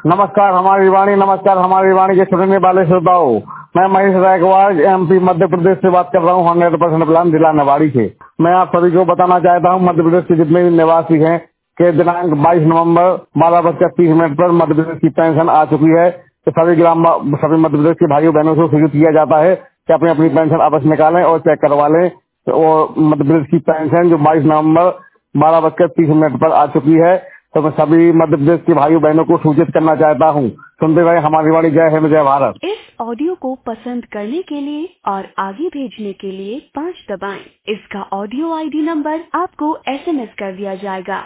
नमस्कार हमारी वाणी के सुनने वाले श्रोताओं, मैं महेश गायकवाड़ एमपी मध्य प्रदेश से बात कर रहा हूँ। 100% प्लान जिला निवाड़ी से। मैं आप सभी को बताना चाहता हूँ, मध्य प्रदेश के जितने भी निवासी हैं के दिनांक 22 नवंबर 12:30 पर मध्य प्रदेश की पेंशन आ चुकी है। तो सभी मध्य प्रदेश के भाइयों बहनों से सूचित किया जाता है कि अपनी अपनी पेंशन अवश्य निकालें और चेक करवा लें। और मध्य प्रदेश की पेंशन जो 22 नवंबर 12:30 पर आ चुकी है, तो मैं सभी मध्य प्रदेश के भाइयों बहनों को सूचित करना चाहता हूँ। सुनते रहे हमारी वाणी। जय हिंद, जय भारत। इस ऑडियो को पसंद करने के लिए और आगे भेजने के लिए 5 दबाएं। इसका ऑडियो आईडी नंबर आपको SMS कर दिया जाएगा।